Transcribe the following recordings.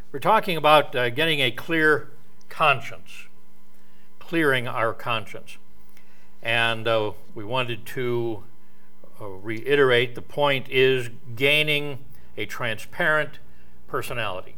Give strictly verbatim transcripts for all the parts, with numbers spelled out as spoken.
We're talking about uh, getting a clear conscience, clearing our conscience. And uh, we wanted to uh, reiterate the point is gaining a transparent personality.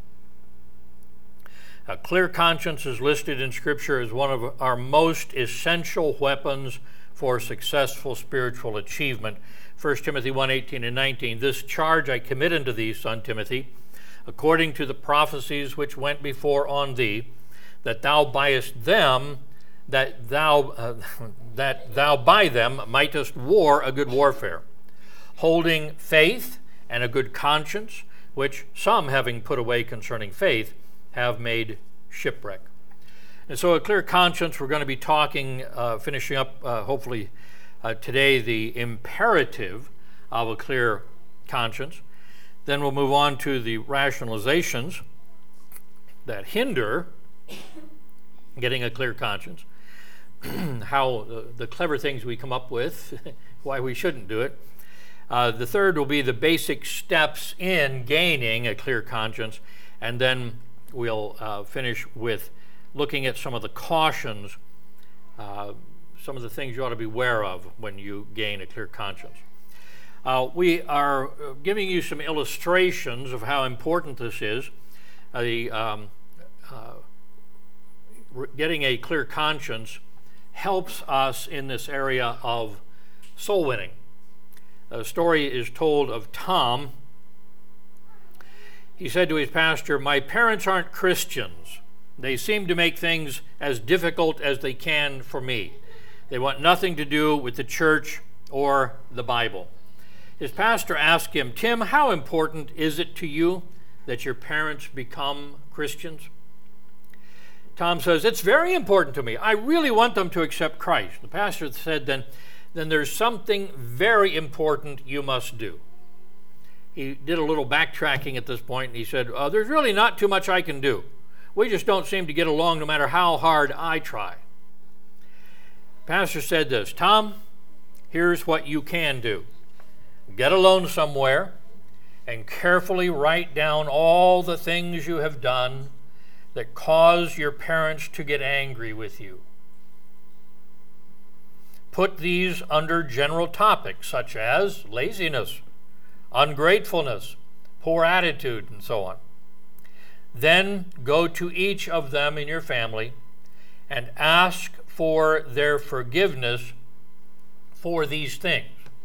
A clear conscience is listed in Scripture as one of our most essential weapons for successful spiritual achievement. First Timothy one, eighteen and nineteen, this charge I commit unto thee, son Timothy, according to the prophecies which went before on thee, that thou byest them, that thou uh, that thou by them mightest war a good warfare, holding faith and a good conscience, which some, having put away concerning faith, have made shipwreck. And so a clear conscience, we're going to be talking, uh, finishing up uh, hopefully uh, today, the imperative of a clear conscience. Then we'll move on to the rationalizations that hinder getting a clear conscience, how uh, the clever things we come up with, why we shouldn't do it. Uh, the third will be the basic steps in gaining a clear conscience, and then we'll uh, finish with looking at some of the cautions, uh, some of the things you ought to be aware of when you gain a clear conscience. Uh, we are giving you some illustrations of how important this is. Uh, the, um, uh, getting a clear conscience helps us in this area of soul winning. A story is told of Tom. He said to his pastor, "My parents aren't Christians. They seem to make things as difficult as they can for me. They want nothing to do with the church or the Bible." His pastor asked him, "Tim, how important is it to you that your parents become Christians?" Tom says, "It's very important to me. I really want them to accept Christ." The pastor said, then, then there's something very important you must do. He did a little backtracking at this point, and he said, oh, there's really not too much I can do. We just don't seem to get along no matter how hard I try. Pastor said this, "Tom, here's what you can do. Get alone somewhere and carefully write down all the things you have done that cause your parents to get angry with you. Put these under general topics such as laziness, ungratefulness, poor attitude, and so on. Then go to each of them in your family and ask for their forgiveness for these things."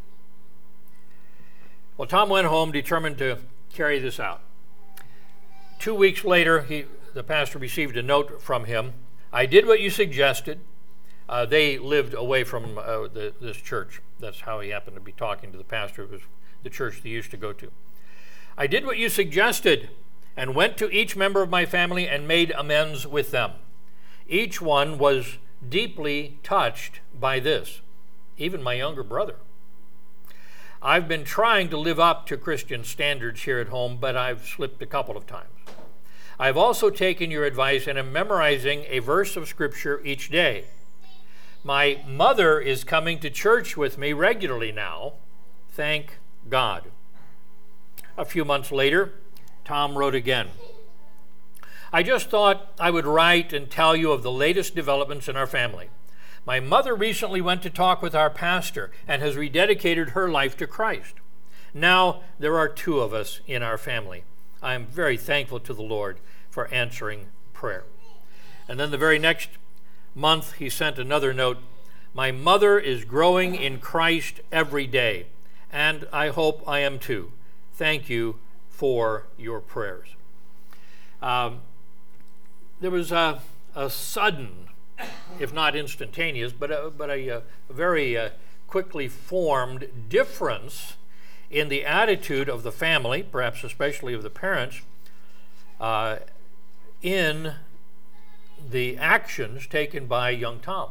Well, Tom went home determined to carry this out. Two weeks later, he, the pastor received a note from him. "I did what you suggested." Uh, they lived away from uh, the, this church. That's how he happened to be talking to the pastor of the church they used to go to. "I did what you suggested and went to each member of my family and made amends with them. Each one was deeply touched by this, even my younger brother. I've been trying to live up to Christian standards here at home, but I've slipped a couple of times. I've also taken your advice and am memorizing a verse of Scripture each day. My mother is coming to church with me regularly now. Thank God." A few months later, Tom wrote again, "I just thought I would write and tell you of the latest developments in our family. My mother recently went to talk with our pastor and has rededicated her life to Christ. Now there are two of us in our family. I am very thankful to the Lord for answering prayer." And then the very next month, he sent another note, "My mother is growing in Christ every day, and I hope I am too. Thank you for your prayers." Um, there was a, a sudden, if not instantaneous, but a, but a, a very uh, quickly formed difference in the attitude of the family, perhaps especially of the parents, uh, in the actions taken by young Tom.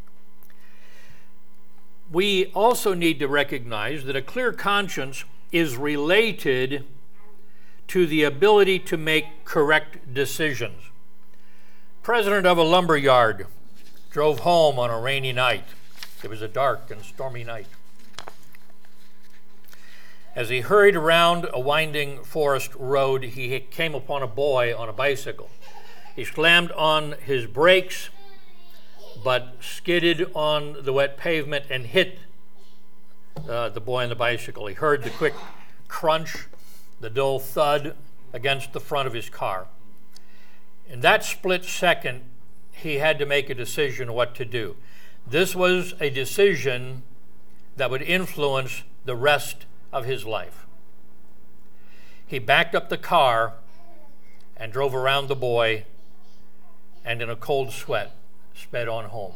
We also need to recognize that a clear conscience is related to the ability to make correct decisions. President of a lumber yard drove home on a rainy night. It was a dark and stormy night. As he hurried around a winding forest road, he came upon a boy on a bicycle. He slammed on his brakes, but skidded on the wet pavement and hit uh, the boy on the bicycle. He heard the quick crunch, the dull thud against the front of his car. In that split second, he had to make a decision what to do. This was a decision that would influence the rest of his life. He backed up the car and drove around the boy, and in a cold sweat sped on home.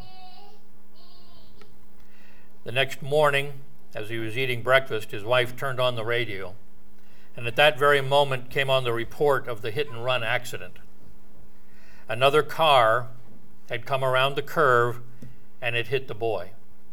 The next morning, as he was eating breakfast, his wife turned on the radio, and at that very moment came on the report of the hit and run accident. Another car had come around the curve and it hit the boy.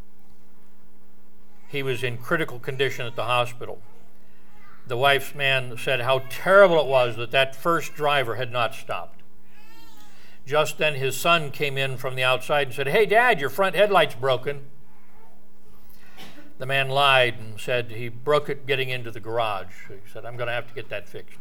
He was in critical condition at the hospital. The wife's man said how terrible it was that that first driver had not stopped. Just then his son came in from the outside and said, "Hey, Dad, your front headlight's broken." The man lied and said he broke it getting into the garage. He said, "I'm going to have to get that fixed."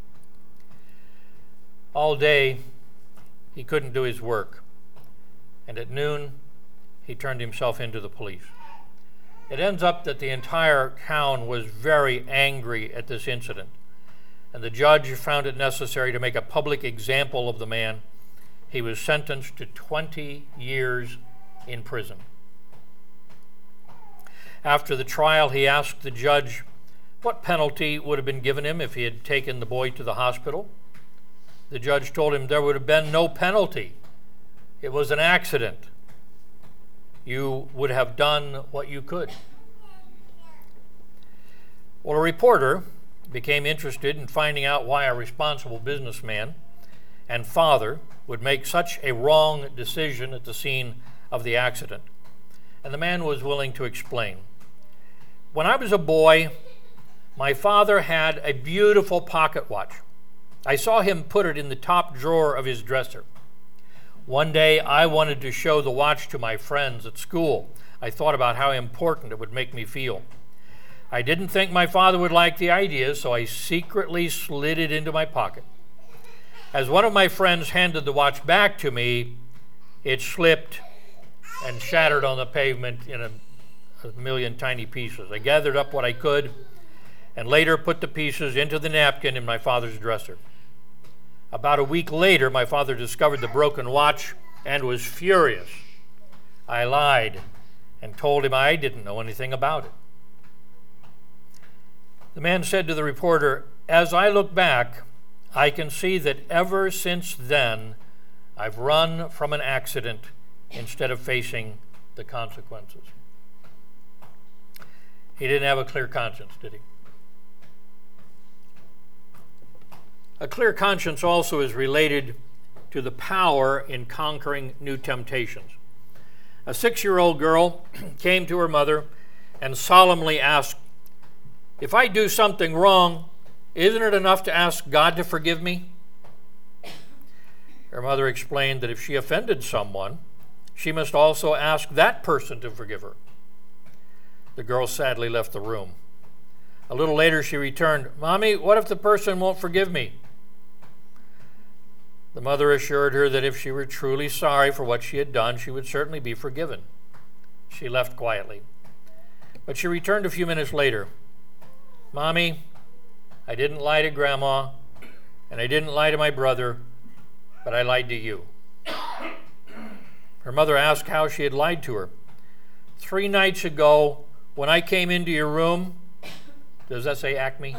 All day, he couldn't do his work. And at noon, he turned himself into the police. It ends up that the entire town was very angry at this incident, and the judge found it necessary to make a public example of the man. He was sentenced to twenty years in prison. After the trial, he asked the judge what penalty would have been given him if he had taken the boy to the hospital. The judge told him there would have been no penalty. It was an accident. You would have done what you could. Well, a reporter became interested in finding out why a responsible businessman and father would make such a wrong decision at the scene of the accident. And the man was willing to explain. When I was a boy, my father had a beautiful pocket watch. I saw him put it in the top drawer of his dresser. One day, I wanted to show the watch to my friends at school. I thought about how important it would make me feel. I didn't think my father would like the idea, so I secretly slid it into my pocket. As one of my friends handed the watch back to me, it slipped and shattered on the pavement in a, a million tiny pieces. I gathered up what I could and later put the pieces into the napkin in my father's dresser. About a week later, my father discovered the broken watch and was furious. I lied and told him I didn't know anything about it. The man said to the reporter, "As I look back, I can see that ever since then, I've run from an accident instead of facing the consequences." He didn't have a clear conscience, did he? A clear conscience also is related to the power in conquering new temptations. A six-year-old girl came to her mother and solemnly asked, "If I do something wrong, isn't it enough to ask God to forgive me?" Her mother explained that if she offended someone, she must also ask that person to forgive her. The girl sadly left the room. A little later, she returned, "Mommy, what if the person won't forgive me?" The mother assured her that if she were truly sorry for what she had done, she would certainly be forgiven. She left quietly. But she returned a few minutes later. "Mommy, I didn't lie to Grandma, and I didn't lie to my brother, but I lied to you." Her mother asked how she had lied to her. "Three nights ago, when I came into your room," does that say Acme?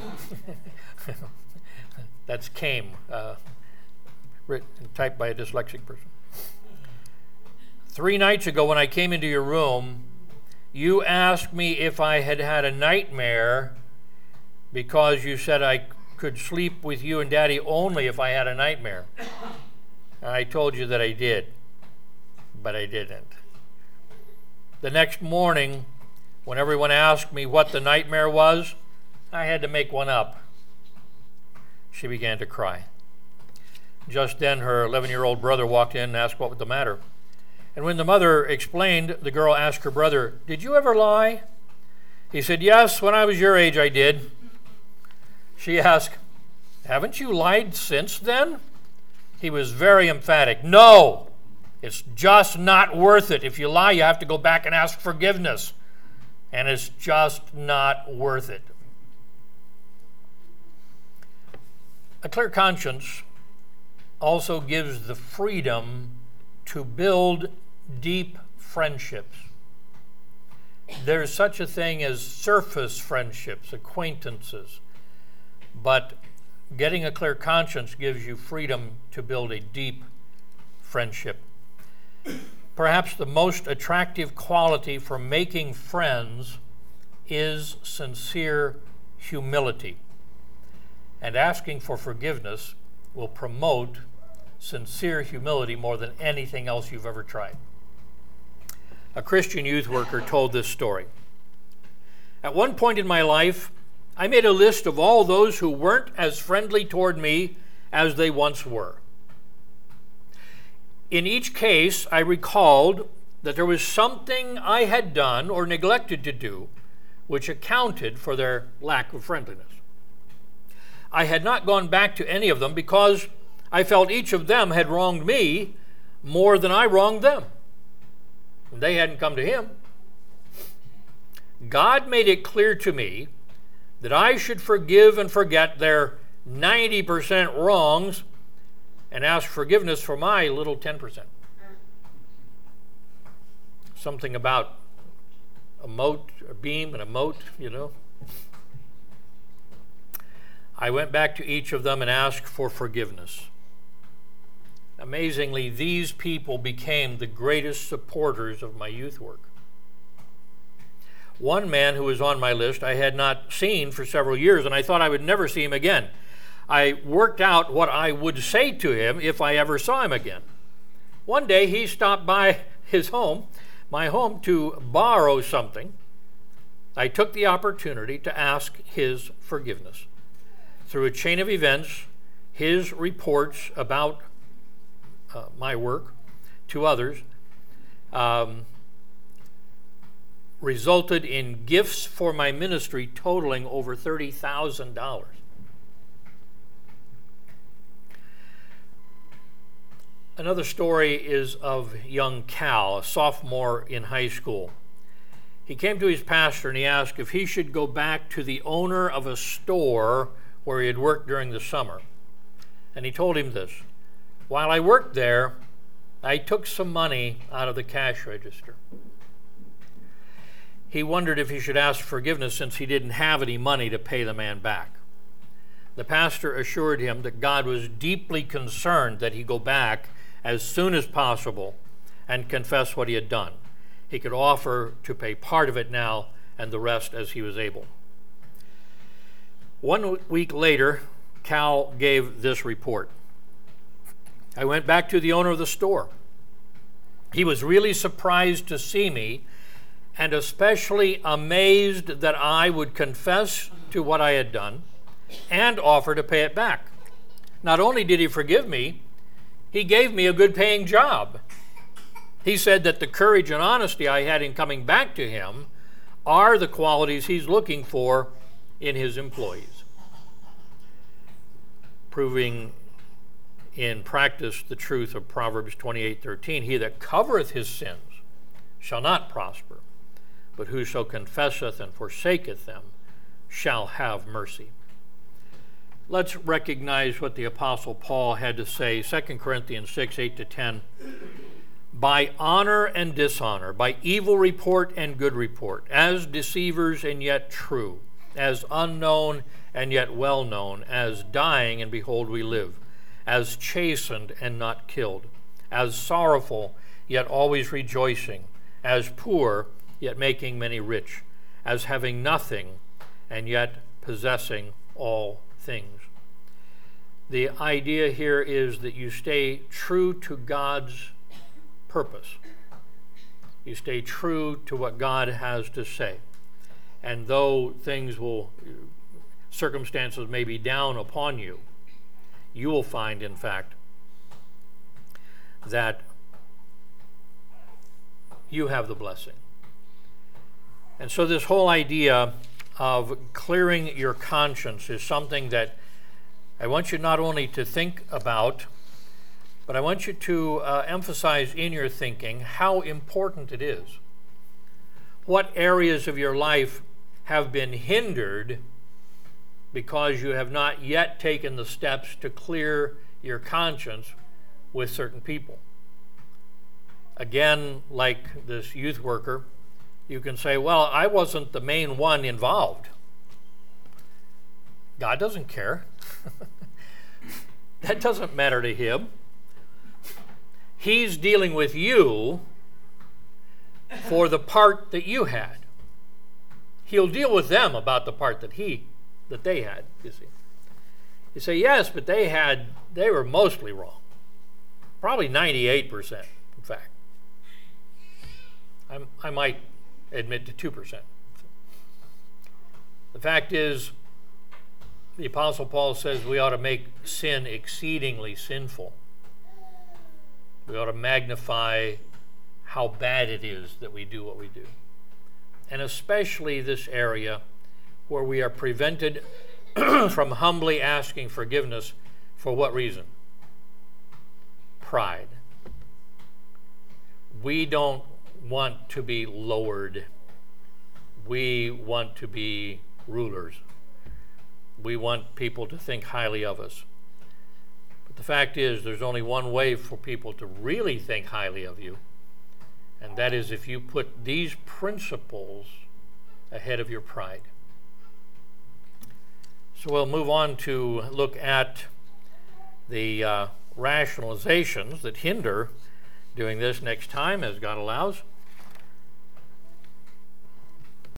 That's came. Uh, Written, typed by a dyslexic person. "Three nights ago when I came into your room, you asked me if I had had a nightmare because you said I could sleep with you and Daddy only if I had a nightmare. And I told you that I did, but I didn't. The next morning, when everyone asked me what the nightmare was, I had to make one up." She began to cry. Just then, her eleven-year-old brother walked in and asked what was the matter. And when the mother explained, the girl asked her brother, "Did you ever lie?" He said, "Yes, when I was your age, I did." She asked, "Haven't you lied since then?" He was very emphatic. "No, it's just not worth it. If you lie, you have to go back and ask forgiveness. And it's just not worth it." A clear conscience also gives the freedom to build deep friendships. There's such a thing as surface friendships, acquaintances, but getting a clear conscience gives you freedom to build a deep friendship. Perhaps the most attractive quality for making friends is sincere humility. And asking for forgiveness will promote sincere humility more than anything else you've ever tried. A Christian youth worker told this story. "At one point in my life, I made a list of all those who weren't as friendly toward me as they once were. In each case, I recalled that there was something I had done or neglected to do which accounted for their lack of friendliness. I had not gone back to any of them because I felt each of them had wronged me more than I wronged them. They hadn't come to him. God made it clear to me that I should forgive and forget their ninety percent wrongs and ask forgiveness for my little ten percent. Something about a mote, a beam and a mote, you know. I went back to each of them and asked for forgiveness. Amazingly, these people became the greatest supporters of my youth work. One man who was on my list I had not seen for several years, and I thought I would never see him again. I worked out what I would say to him if I ever saw him again. One day he stopped by his home, my home, to borrow something. I took the opportunity to ask his forgiveness. Through a chain of events, his reports about uh, my work to others um, resulted in gifts for my ministry totaling over thirty thousand dollars. Another story is of young Cal, a sophomore in high school. He came to his pastor and he asked if he should go back to the owner of a store where he had worked during the summer. And he told him this: "While I worked there, I took some money out of the cash register." He wondered if he should ask forgiveness since he didn't have any money to pay the man back. The pastor assured him that God was deeply concerned that he go back as soon as possible and confess what he had done. He could offer to pay part of it now and the rest as he was able. One week later, Cal gave this report. "I went back to the owner of the store. He was really surprised to see me and especially amazed that I would confess to what I had done and offer to pay it back. Not only did he forgive me, he gave me a good paying job. He said that the courage and honesty I had in coming back to him are the qualities he's looking for in his employees." Proving in practice the truth of Proverbs twenty-eight thirteen, "He that covereth his sins shall not prosper, but whoso confesseth and forsaketh them shall have mercy." Let's recognize what the Apostle Paul had to say, Second Corinthians six, eight to ten. "By honor and dishonor, by evil report and good report, as deceivers and yet true, as unknown and yet well known, as dying and behold we live, as chastened and not killed, as sorrowful yet always rejoicing, as poor yet making many rich, as having nothing and yet possessing all things." The idea here is that you stay true to God's purpose. You stay true to what God has to say. And though things will, circumstances may be down upon you, you will find, in fact, that you have the blessing. And so this whole idea of clearing your conscience is something that I want you not only to think about, but I want you to uh, emphasize in your thinking how important it is. What areas of your life have been hindered because you have not yet taken the steps to clear your conscience with certain people? Again, like this youth worker, you can say, well, I wasn't the main one involved. God doesn't care. That doesn't matter to him. He's dealing with you for the part that you had. He'll deal with them about the part that he that they had, you see. You say, yes, but they had they were mostly wrong. Probably ninety-eight percent, in fact. I, I might admit to two percent. The fact is, the Apostle Paul says we ought to make sin exceedingly sinful. We ought to magnify how bad it is that we do what we do. And especially this area where we are prevented from humbly asking forgiveness. For what reason? Pride. We don't want to be lowered. We want to be rulers. We want people to think highly of us. But the fact is, there's only one way for people to really think highly of you, and that is if you put these principles ahead of your pride. So we'll move on to look at the uh, rationalizations that hinder doing this next time, as God allows.